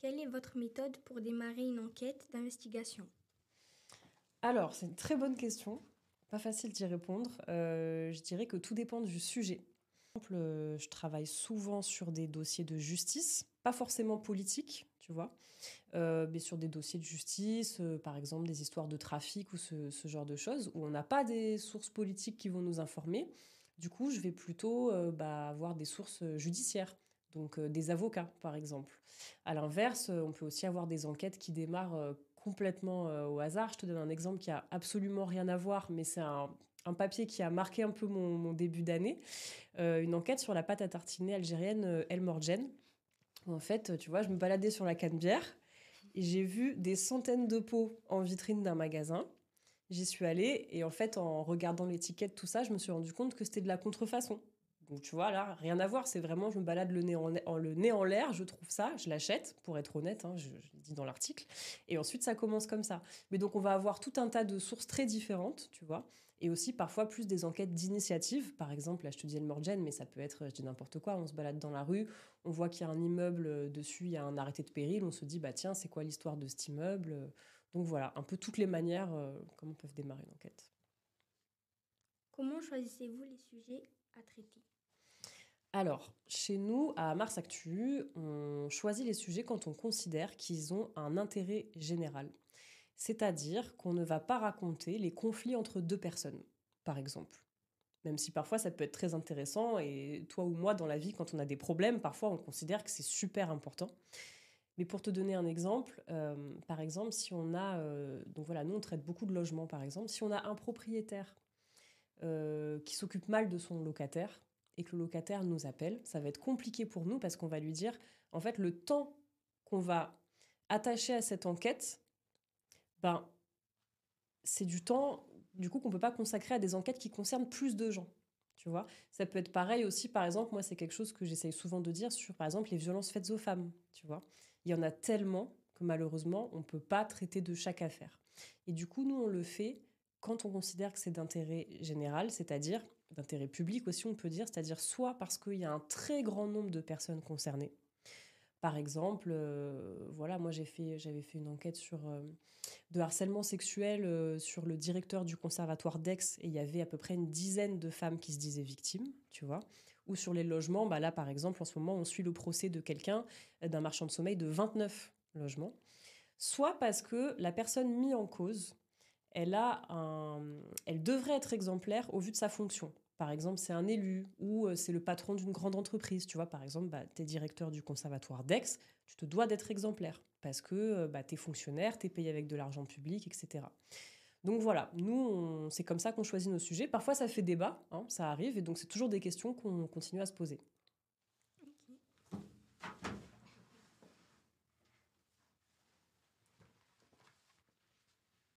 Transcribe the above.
Quelle est votre méthode pour démarrer une enquête d'investigation? Alors, c'est une très bonne question. Pas facile d'y répondre. Je dirais que tout dépend du sujet. Par exemple, je travaille souvent sur des dossiers de justice, pas forcément politiques, tu vois, mais sur des dossiers de justice, par exemple des histoires de trafic ou ce genre de choses, où on n'a pas des sources politiques qui vont nous informer. Du coup, je vais plutôt avoir des sources judiciaires, donc des avocats, par exemple. À l'inverse, on peut aussi avoir des enquêtes qui démarrent complètement au hasard. Je te donne un exemple qui a absolument rien à voir, mais c'est un papier qui a marqué un peu mon début d'année. Une enquête sur la pâte à tartiner algérienne El Morgen. En fait, tu vois, je me baladais sur la Canebière et j'ai vu des centaines de pots en vitrine d'un magasin. J'y suis allée et en fait, en regardant l'étiquette, tout ça, je me suis rendu compte que c'était de la contrefaçon. Donc tu vois, là, rien à voir. C'est vraiment, je me balade le nez en l'air, je trouve ça, je l'achète, pour être honnête, hein, je l'ai dit dans l'article. Et ensuite, ça commence comme ça. Mais donc, on va avoir tout un tas de sources très différentes, tu vois. Et aussi, parfois, plus des enquêtes d'initiative. Par exemple, là, je te dis El Morgen, mais ça peut être, je dis n'importe quoi. On se balade dans la rue, on voit qu'il y a un immeuble dessus, il y a un arrêté de péril. On se dit, bah tiens, c'est quoi l'histoire de cet immeuble? Donc voilà, un peu toutes les manières comment peuvent démarrer une enquête. Comment choisissez-vous les sujets à traiter? Alors, chez nous, à Mars Actu, on choisit les sujets quand on considère qu'ils ont un intérêt général. C'est-à-dire qu'on ne va pas raconter les conflits entre deux personnes, par exemple. Même si parfois ça peut être très intéressant, et toi ou moi, dans la vie, quand on a des problèmes, parfois on considère que c'est super important. Mais pour te donner un exemple, par exemple, si on a... donc voilà, nous on traite beaucoup de logements, par exemple. Si on a un propriétaire qui s'occupe mal de son locataire et que le locataire nous appelle, ça va être compliqué pour nous parce qu'on va lui dire, en fait, le temps qu'on va attacher à cette enquête, ben, c'est du temps, du coup, qu'on ne peut pas consacrer à des enquêtes qui concernent plus de gens. Tu vois, ça peut être pareil aussi, par exemple, moi, c'est quelque chose que j'essaye souvent de dire sur, par exemple, les violences faites aux femmes. Tu vois, il y en a tellement que malheureusement, on ne peut pas traiter de chaque affaire. Et du coup, nous, on le fait quand on considère que c'est d'intérêt général, c'est-à-dire d'intérêt public aussi, on peut dire, c'est-à-dire soit parce qu'il y a un très grand nombre de personnes concernées. Par exemple, voilà, moi j'avais fait une enquête de harcèlement sexuel sur le directeur du conservatoire d'Aix et il y avait à peu près une dizaine de femmes qui se disaient victimes, tu vois. Ou sur les logements, bah là par exemple, en ce moment, on suit le procès de quelqu'un, d'un marchand de sommeil de 29 logements. Soit parce que la personne mise en cause, elle devrait être exemplaire au vu de sa fonction. Par exemple, c'est un élu ou c'est le patron d'une grande entreprise. Tu vois, par exemple, tu es directeur du conservatoire d'Aix, tu te dois d'être exemplaire parce que tu es fonctionnaire, tu es payé avec de l'argent public, etc. Donc voilà, nous, c'est comme ça qu'on choisit nos sujets. Parfois, ça fait débat, hein, ça arrive, et donc c'est toujours des questions qu'on continue à se poser.